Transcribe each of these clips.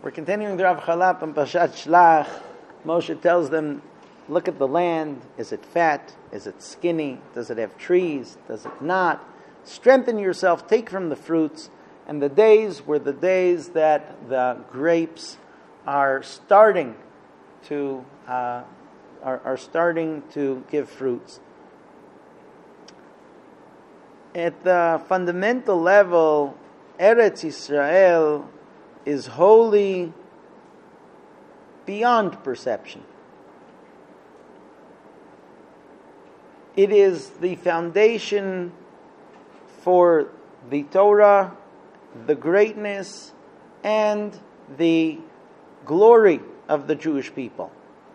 We're continuing the Rav Chalap and Pashat Shlach. Moshe tells them, look at the land. Is it fat? Is it skinny? Does it have trees? Does it not? Strengthen yourself, take from the fruits. And the days were the days that the grapes are starting to give fruits. At the fundamental level, Eretz Yisrael is holy beyond perception. It is the foundation for the Torah, the greatness, and the glory of the Jewish people.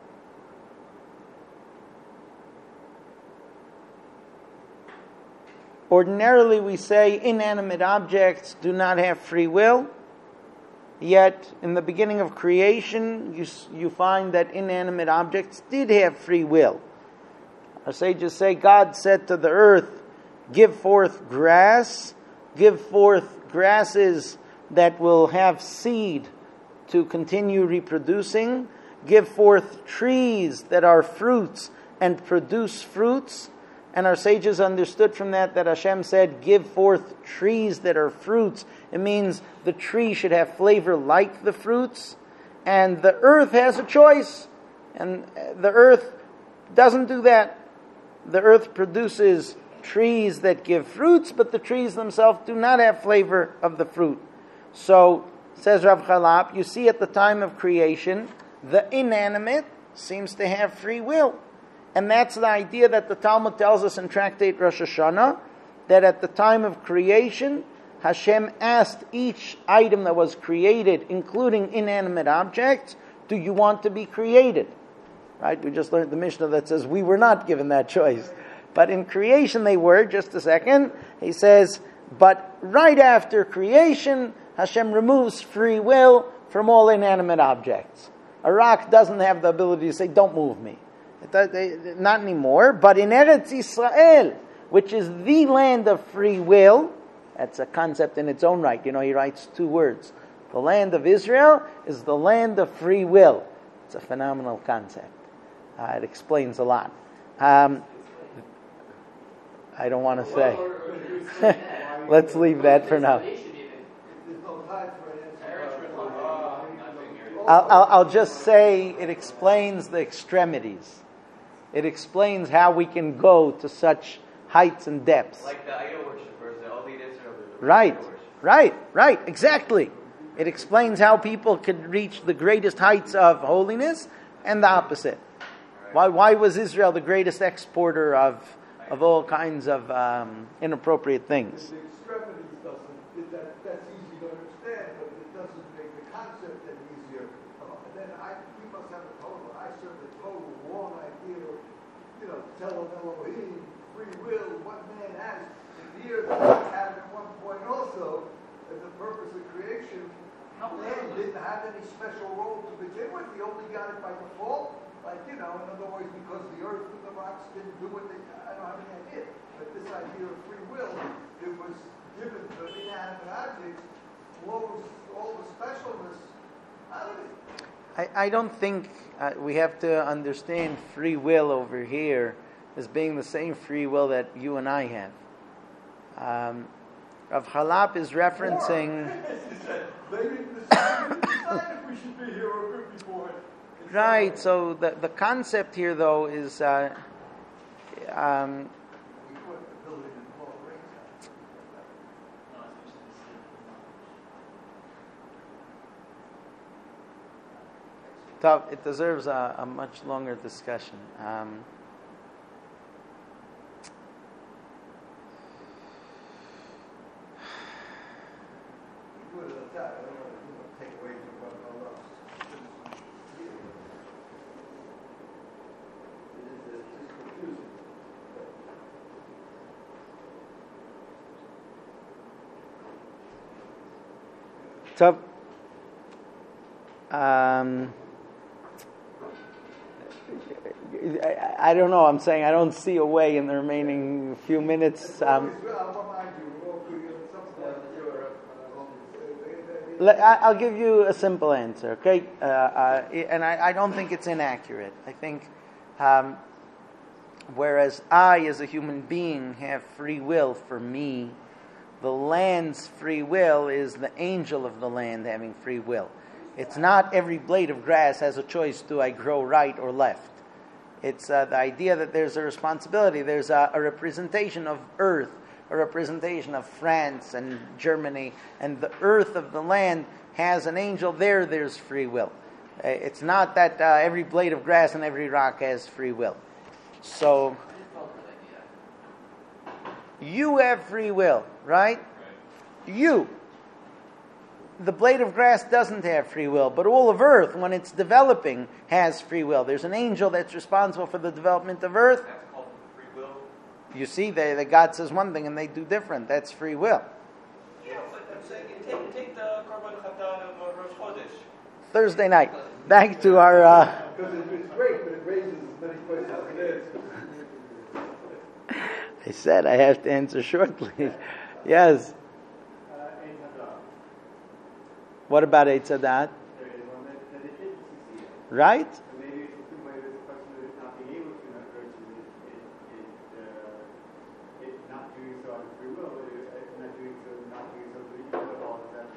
Ordinarily, we say inanimate objects do not have free will. Yet, in the beginning of creation, you find that inanimate objects did have free will. Our sages say God said to the earth, give forth grass, give forth grasses that will have seed to continue reproducing, give forth trees that are fruits and produce fruits. And our sages understood from that Hashem said, give forth trees that are fruits. It means the tree should have flavor like the fruits. And the earth has a choice. And the earth doesn't do that. The earth produces trees that give fruits, but the trees themselves do not have flavor of the fruit. So, says Rav Chalap, you see at the time of creation, the inanimate seems to have free will. And that's the idea that the Talmud tells us in Tractate Rosh Hashanah, that at the time of creation, Hashem asked each item that was created, including inanimate objects, do you want to be created? Right? We just learned the Mishnah that says we were not given that choice. But in creation they were, just a second. He says, but right after creation, Hashem removes free will from all inanimate objects. A rock doesn't have the ability to say, don't move me. Not anymore, but in Eretz Yisrael, which is the land of free will, that's a concept in its own right. He writes two words. The land of Israel is the land of free will. It's a phenomenal concept. It explains a lot. I don't want to say. Let's leave that for now. I'll just say it explains the extremities. It explains how we can go to such heights and depths. Like the idol worshippers, the Old Israel. Right, exactly. It explains how people could reach the greatest heights of holiness and the opposite. Why was Israel the greatest exporter of all kinds of inappropriate things? The extremities that's easy to understand, but it doesn't make the concept any easier. And then we must have a total, I serve a total wrong idea of, tell Elohim, free will, what man has. The earth had at one point also, as the purpose of creation, man didn't have any special role to begin with. He only got it by default. In other words, because the earth and the rocks didn't do what they, I don't have any idea. But this idea of free will, it was given to inanimate objects, flows all the specialness out of it. I don't think we have to understand free will over here as being the same free will that you and I have. Rav Chalap is referencing... They didn't decide if we should be here or before it. Right, so the concept here, though, is tough. It deserves a much longer discussion. So, I don't know. I'm saying I don't see a way in the remaining few minutes. I'll remind you, I'll give you a simple answer, okay? And I don't think it's inaccurate. I think, whereas I, as a human being, have free will for me, the land's free will is the angel of the land having free will. It's not every blade of grass has a choice, do I grow right or left? It's the idea that there's a responsibility, there's a representation of earth, a representation of France and Germany, and the earth of the land has an angel there, there's free will. It's not that every blade of grass and every rock has free will. So, you have free will, right? You. The blade of grass doesn't have free will, but all of earth, when it's developing, has free will. There's an angel that's responsible for the development of earth. That's called free will. You see, the God says one thing and they do different. That's free will. Yeah, but I'm saying, take the Korban Chatan of Rosh Chodesh. Thursday night. Back to our... Because it's great, but it raises as many questions as it is. I said I have to answer shortly. Yes. What about Eitz Hadat? Right? Maybe it's a way this question of not being able to not virtue it not doing so out of free will, not doing so because of all of that.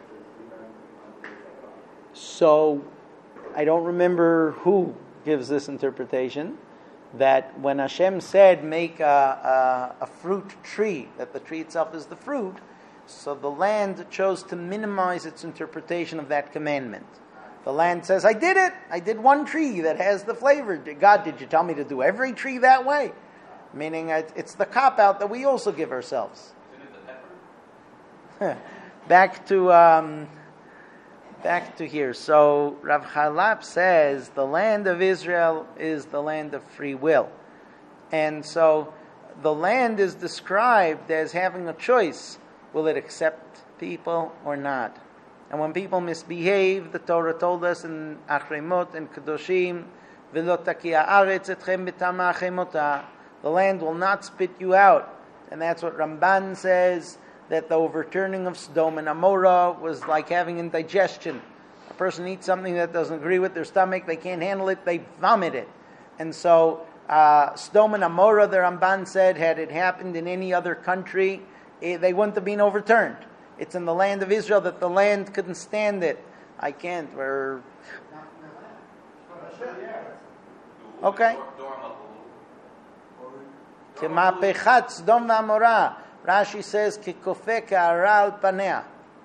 So, I don't remember who gives this interpretation, that when Hashem said make a fruit tree, that the tree itself is the fruit, so the land chose to minimize its interpretation of that commandment. The land says, I did it. I did one tree that has the flavor. God, did you tell me to do every tree that way? Meaning it's the cop-out that we also give ourselves. Isn't it the pepper? Back to here. So Rav Chalap says the land of Israel is the land of free will. And so the land is described as having a choice. Will it accept people or not? And when people misbehave, the Torah told us in Achremot and Kedoshim, V'lo takia haaretz etchem b'tama achemota. The land will not spit you out. And that's what Ramban says, that the overturning of Sodom and Amorah was like having indigestion. A person eats something that doesn't agree with their stomach, they can't handle it, they vomit it. And so Sodom and Amorah, the Ramban said, had it happened in any other country, they wouldn't have been overturned. It's in the land of Israel that the land couldn't stand it. I can't. We're... Okay. Kemapechat Sodom v'Amorah. Rashi says, "Kikofe ka'aral panea."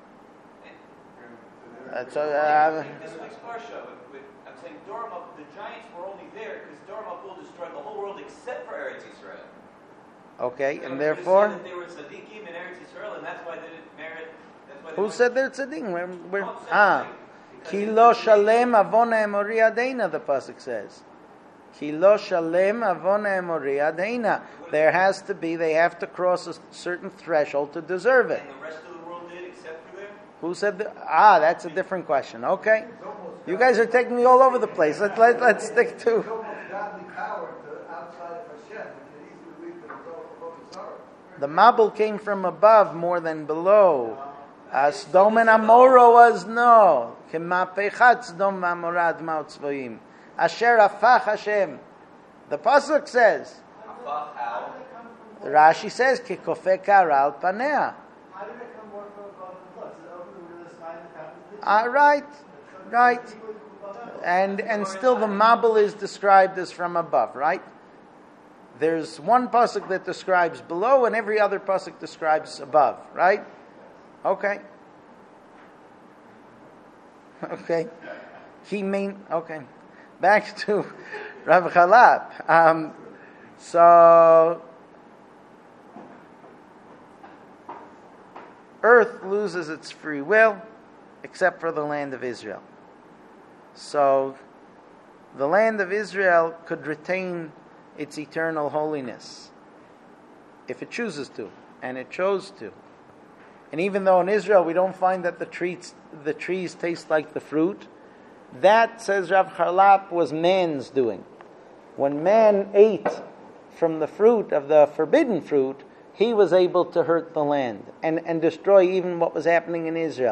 This week's parsha, I'm saying the giants were only there because Dor Mapul destroyed the whole world except for Eretz Yisrael. Okay, So and therefore, that they were tzaddikim in Eretz Yisrael, and that's why they didn't merit. Who said they're tzaddikim? Ki lo shalem avona emori adeina. The pasuk says, Ki lo shalem avona emori adeina. They have to cross a certain threshold to deserve it. And the rest of the world did, except for them. Who said that? That's a different question. Okay, you guys are taking me all over the place. Let's stick to. It's almost godly power to outside of Hashem. You can easily lead the result of sorrow. The Mabul came from above more than below. Sodom and Amorah was no. Kemapechat Sodom v'Amorah adma'ot tzvoim. Asher afach Hashem. The pasuk says. How? Rashi says, "Kikofe ka'aral panea." How did it come more from above and below? So over the sky and the fountains? Right. And still the Mabul is described as from above, right? There's one pasuk that describes below, and every other pasuk describes above, right? Okay. Okay. Back to Rav Chalap. So earth loses its free will, except for the land of Israel. So the land of Israel could retain its eternal holiness if it chooses to, and it chose to. And even though in Israel we don't find that the trees taste like the fruit, that, says Rav Chalap, was man's doing. When man ate from the fruit of the forbidden fruit, he was able to hurt the land and destroy even what was happening in Israel.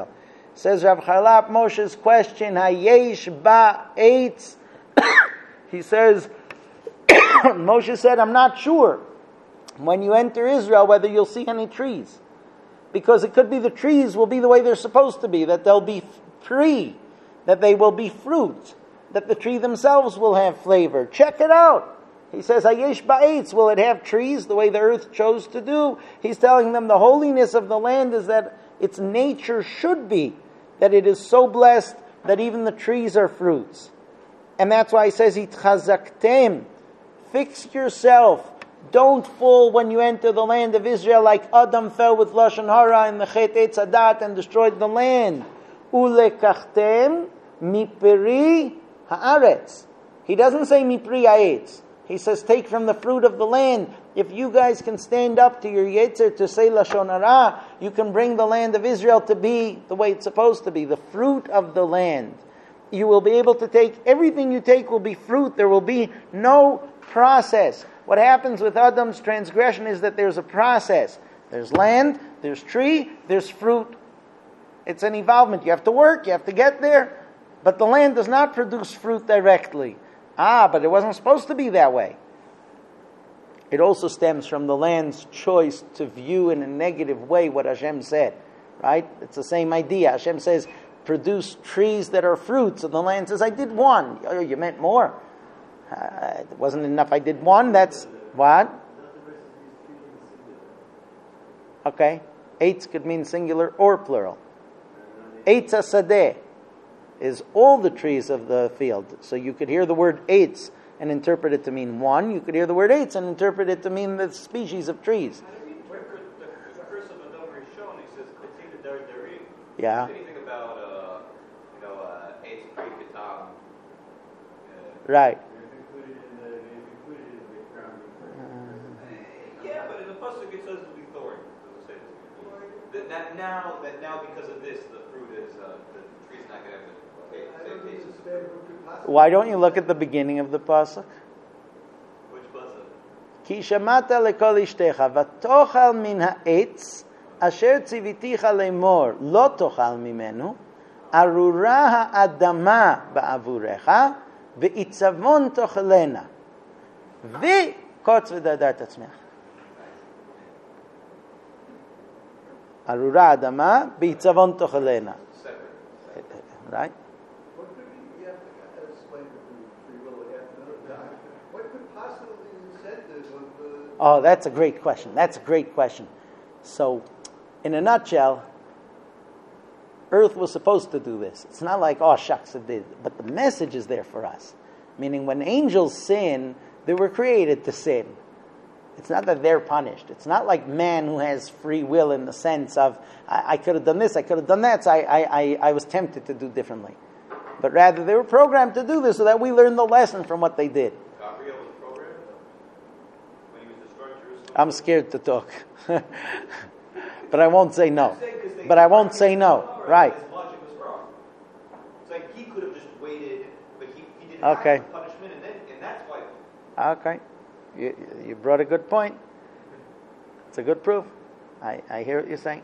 Says Rav Charlap, Moshe's question, Hayesh ba eitz. He says, Moshe said, I'm not sure when you enter Israel whether you'll see any trees. Because it could be the trees will be the way they're supposed to be, that they'll be free, that they will be fruit, that the tree themselves will have flavor. Check it out. He says, Hayesh ba'etz, will it have trees the way the earth chose to do? He's telling them the holiness of the land is that its nature should be, that it is so blessed that even the trees are fruits. And that's why he says, Itchazaktem, fix yourself. Don't fall when you enter the land of Israel like Adam fell with Lashon Hara in the Chet Eitz Hadat and destroyed the land. Ulekachtem miperi haaretz. He doesn't say mipri ha'etz. He says take from the fruit of the land. If you guys can stand up to your Yetzer to say Lashon Hara, you can bring the land of Israel to be the way it's supposed to be, the fruit of the land. You will be able to take, everything you take will be fruit. There will be no process. What happens with Adam's transgression is that there's a process. There's land, there's tree, there's fruit. It's an involvement. You have to work, you have to get there. But the land does not produce fruit directly. But it wasn't supposed to be that way. It also stems from the land's choice to view in a negative way what Hashem said. Right? It's the same idea. Hashem says, produce trees that are fruits. And the land says, I did one. Oh, you meant more. It wasn't enough. I did one. That's what? Okay. Eitz could mean singular or plural. Eitz hasadeh is all the trees of the field. So you could hear the word eitz and interpret it to mean one. You could hear the word eitz and interpret it to mean the species of trees. The curse of Adam Rishon, he says, "Kotzim Dar Darim." Yeah. Anything about eitz pri ketam? Right. Yeah, but in the pasuk it says to be thorn. Doesn't say this. That now because of this, the fruit is the tree's not going to have the same taste as the fruit. Why don't you look at the beginning of the pasuk? Which pasuk? Ki shamata lekol ishtecha v'tochal min ha'etz asher tziviticha lemor lo tochal mimenu arura ha'adama ba'avurecha ve'itzavon tochelena ve'kotz v'dadat atzmech. Arura adama ve'itzavon tochelena. Right? What could be, you have to explain the free will again. What could possibly be the incentive of the... Oh, that's a great question. That's a great question. So, in a nutshell, Earth was supposed to do this. It's not like, oh, shucks, it did. But the message is there for us. Meaning, when angels sin, they were created to sin. It's not that they're punished. It's not like man who has free will in the sense of, I could have done this, I could have done that, so I was tempted to do differently. But rather, they were programmed to do this so that we learn the lesson from what they did. Gabriel was programmed when he was destroying Jerusalem. I'm scared to talk. But I won't say no. But I won't say no. Right. His logic was wrong. It's like he could have just waited, but he didn't Okay. have the punishment, and that's why. Okay. You brought a good point. It's a good proof. I hear what you're saying.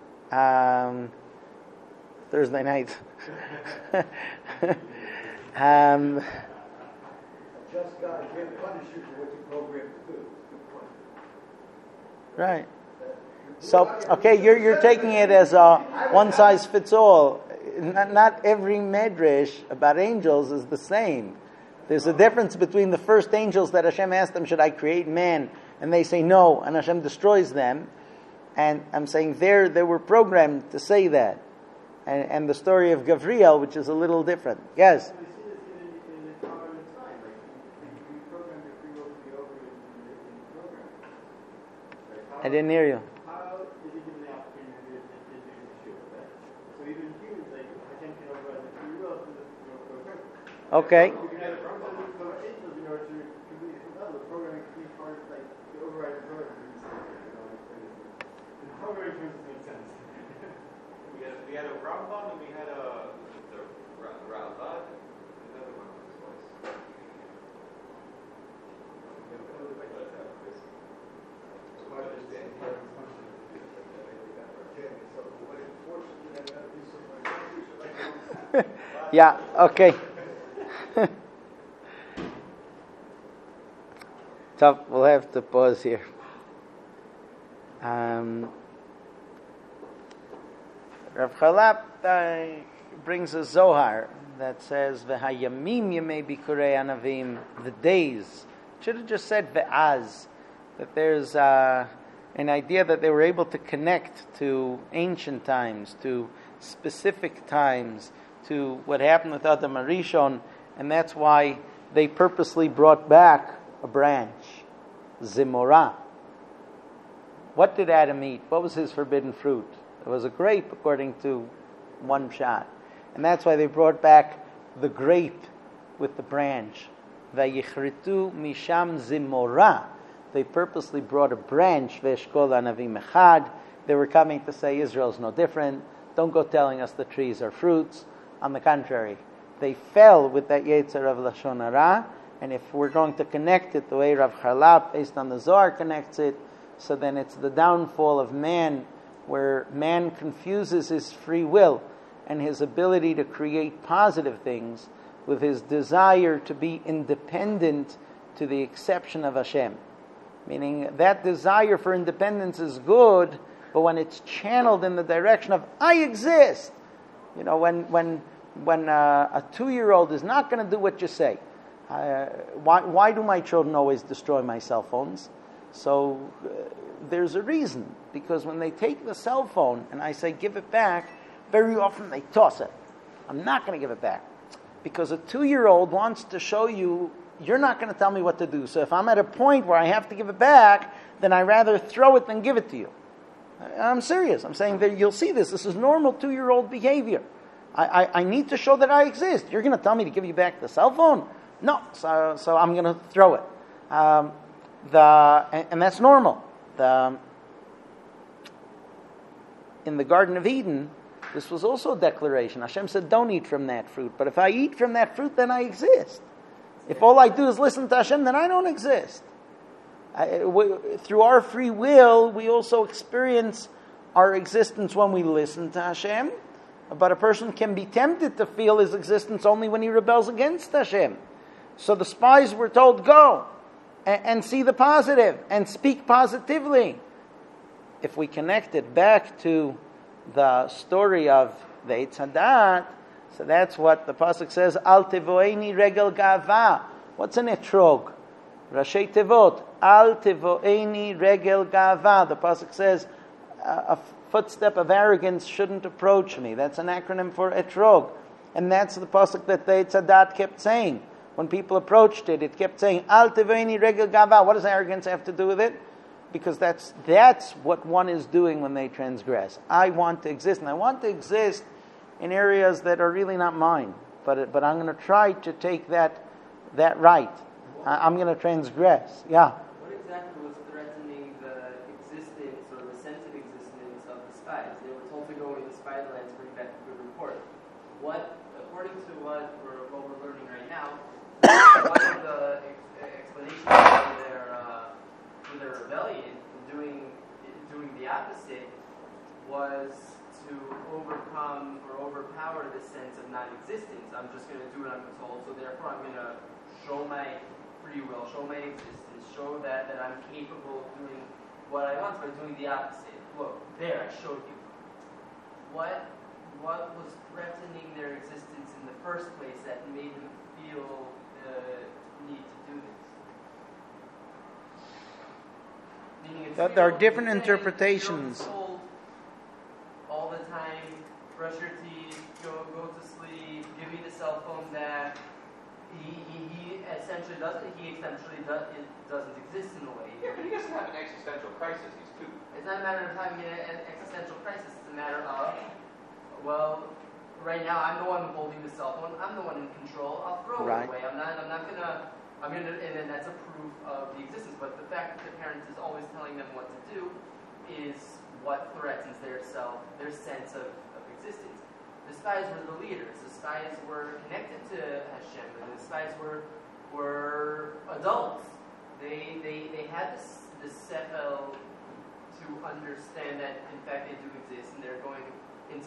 Thursday night. Just God can't punish you for what you programmed to do. Good point. Right. So, okay, you're taking it as a one size fits all. Not every medrash about angels is the same. There's a difference between the first angels that Hashem asked them, should I create man? And they say no, and Hashem destroys them. And I'm saying they were programmed to say that. And the story of Gavriel, which is a little different. Yes? We see this in the Torah and the time. Like, we program your free will to be over in the program. Like, I didn't hear you. How is he given the opportunity to do the shit with that? So even humans, like, Hashem can override the free will to the program. Okay. You can have a program for angels in order to complete the level. The programming can be part of, like, the override the program. The programming terms make sense. We had a Rambam and we had the Ravad. Another one was Okay, so what it forces you to have to do something like that. Yeah, okay. Tough, we'll have to pause here. Rav Chalap brings a Zohar that says, "V'hayamim yemei bikurei anavim," the days. Should have just said ve'az, that there's an idea that they were able to connect to ancient times, to specific times, to what happened with Adam Arishon, and that's why they purposely brought back a branch, Zimorah. What did Adam eat? What was his forbidden fruit? It was a grape, according to one shot. And that's why they brought back the grape with the branch. Vayichritu misham Zimorah. They purposely brought a branch, Ve'eshkol anavim echad. They were coming to say Israel's no different. Don't go telling us the trees are fruits. On the contrary, they fell with that Yetzer of Lashon Hara. And if we're going to connect it the way Rav Chalap, based on the Zohar, connects it, so then it's the downfall of man, where man confuses his free will and his ability to create positive things with his desire to be independent to the exception of Hashem. Meaning that desire for independence is good, but when it's channeled in the direction of I exist, when a 2-year-old is not going to do what you say. Why do my children always destroy my cell phones? So there's a reason, because when they take the cell phone and I say give it back, very often they toss it. I'm not going to give it back, because a 2-year-old wants to show you you're not going to tell me what to do. So if I'm at a point where I have to give it back, then I'd rather throw it than give it to you. I'm serious. I'm saying that you'll see this. This is normal 2-year-old behavior. I need to show that I exist. You're going to tell me to give you back the cell phone? No. So I'm going to throw it. And that's normal. In the Garden of Eden, this was also a declaration. Hashem said, don't eat from that fruit. But if I eat from that fruit, then I exist. If all I do is listen to Hashem, then I don't exist. Through our free will, we also experience our existence when we listen to Hashem. But a person can be tempted to feel his existence only when he rebels against Hashem. So the spies were told, go and see the positive and speak positively. If we connect it back to the story of the Eitz Hadat, so that's what the pasuk says, Al tevoeni regel gava. What's an etrog? Rashi tevot. Al tevoeni regel gava. The pasuk says, a footstep of arrogance shouldn't approach me. That's an acronym for etrog. And that's the pasuk that the Eitz Hadat kept saying. When people approached it, it kept saying, Al tevoeni regel gava. What does arrogance have to do with it? Because that's what one is doing when they transgress. I want to exist, and I want to exist in areas that are really not mine. But I'm going to try to take that right. I'm going to transgress. Yeah. What exactly was threatening the existence or the sense of existence of the spies? They were told to go in the spy lands to bring back a good report. What, according to what we're learning right now, one of the explanations for their rebellion, doing the opposite, was to overcome or overpower the sense of non-existence. I'm just going to do what I'm told, so therefore I'm going to show my free will, show my existence, show that I'm capable of doing what I want by doing the opposite. Look, there, I showed you. What was threatening their existence in the first place that made them feel the need to do this? There are different interpretations. All the time, brush your teeth, go to sleep, give me the cell phone back. He essentially doesn't exist in a way. Yeah, but he doesn't have an existential crisis. He's 2. It's not a matter of having an existential crisis. It's a matter of, well, right now I'm the one holding the cell phone. I'm the one in control. I'll throw it away. I'm not gonna. And then that's a proof of the existence. But the fact that the parent is always telling them what to do is what threatens their sense of existence. The spies were the leaders. The spies were connected to Hashem. And the spies were adults. They had this sefel to understand that in fact they do exist, and they're going into Israel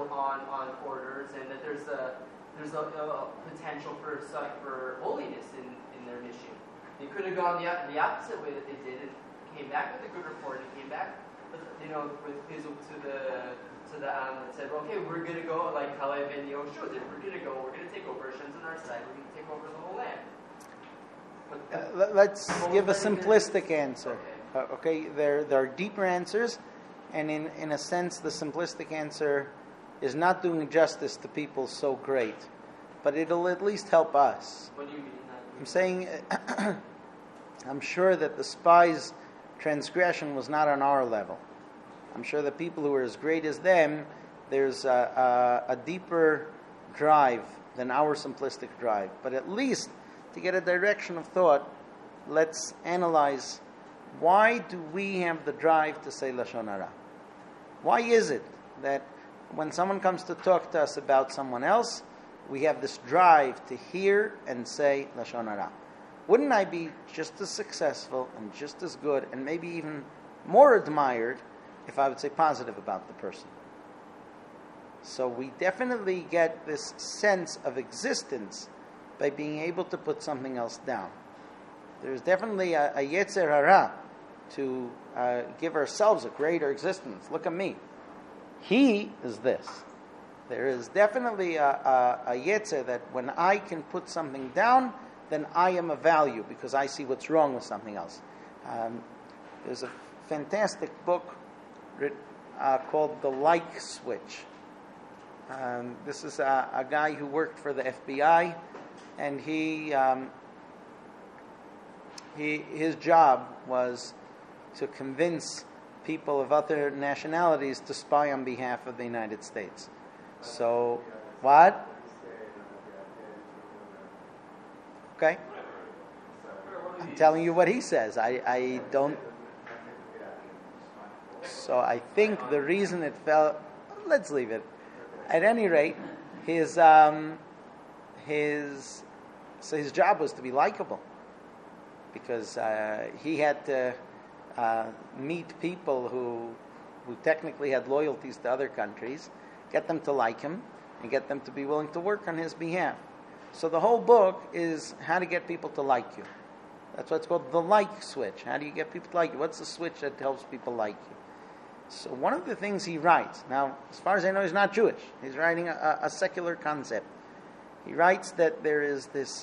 on orders, and that there's a potential for holiness in their mission. They could have gone the opposite way that they did, and came back with a good report, and came back with Hizuk to the that said, okay, we're going to go like Kalev and Yehoshua did. We're going to take over Hashem's on our side. We're going to take over the whole land. Let's give a simplistic answer. Okay, there are deeper answers, and in a sense, the simplistic answer is not doing justice to people so great, but it'll at least help us. What do you mean? I'm saying, I'm sure that the spies' transgression was not on our level. I'm sure the people who are as great as them, there's a deeper drive than our simplistic drive. But at least, to get a direction of thought, let's analyze, why do we have the drive to say Lashon Hara? Why is it that when someone comes to talk to us about someone else, we have this drive to hear and say Lashon Hara? Wouldn't I be just as successful and just as good and maybe even more admired if I would say positive about the person? So we definitely get this sense of existence by being able to put something else down. There's definitely a Yetzer Hara to give ourselves a greater existence. Look at me. He is this. There is definitely a Yetzer that when I can put something down, then I am of value because I see what's wrong with something else. There's a fantastic book called The Like Switch. This is a guy who worked for the FBI, and his job was to convince people of other nationalities to spy on behalf of the United States. So, what? Okay. I'm telling you what he says. I don't. So I think the reason it fell, let's leave it. At any rate, his job was to be likable, because he had to meet people who technically had loyalties to other countries, get them to like him, and get them to be willing to work on his behalf. So the whole book is how to get people to like you. That's why it's called the like switch. How do you get people to like you? What's the switch that helps people like you? So one of the things he writes, now as far as I know he's not Jewish, he's writing a secular concept. He writes that there is this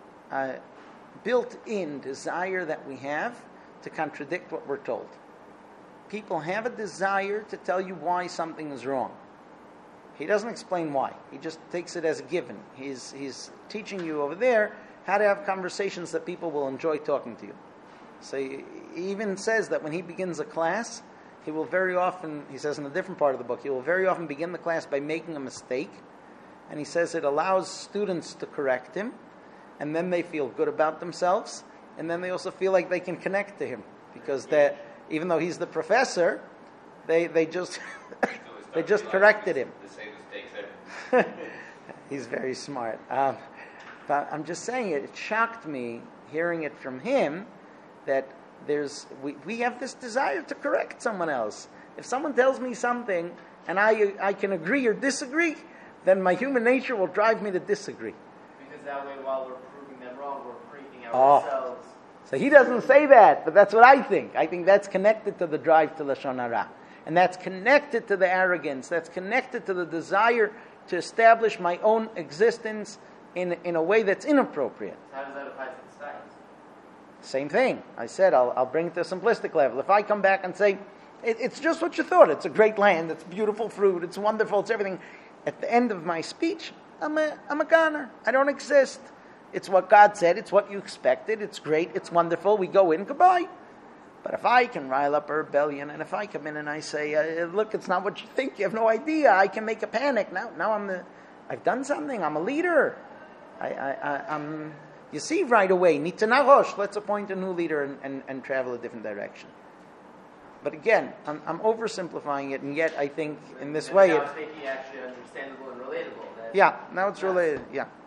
built-in desire that we have to contradict what we're told. People have a desire to tell you why something is wrong. He doesn't explain why. He just takes it as a given. He's teaching you over there how to have conversations that people will enjoy talking to you. So he even says that when he begins a class, he will very often, he says in a different part of the book, he will very often begin the class by making a mistake. And he says it allows students to correct him, and then they feel good about themselves, and then they also feel like they can connect to him, because even though he's the professor, they just they just corrected him. The same mistakes ever. He's very smart. But I'm just saying it shocked me hearing it from him that we have this desire to correct someone else. If someone tells me something and I can agree or disagree, then my human nature will drive me to disagree. Because that way, while we're proving them wrong, we're freaking out ourselves. So he doesn't say that, but that's what I think. I think that's connected to the drive to Lashon Hara. And that's connected to the arrogance. That's connected to the desire to establish my own existence in a way that's inappropriate. How does that apply to the spies? Same thing. I said I'll bring it to a simplistic level. If I come back and say, it's just what you thought. It's a great land. It's beautiful fruit. It's wonderful. It's everything. At the end of my speech, I'm a goner. I don't exist. It's what God said. It's what you expected. It's great. It's wonderful. We go in. Goodbye. But if I can rile up a rebellion, and if I come in and I say, look, it's not what you think. You have no idea. I can make a panic. Now I've done something. I'm a leader. I'm. You see right away, Nitanahosh, let's appoint a new leader and travel a different direction. But again, I'm oversimplifying it, and yet I think in this way... Now it's making it actually understandable and relatable. Yeah, now it's related, yeah.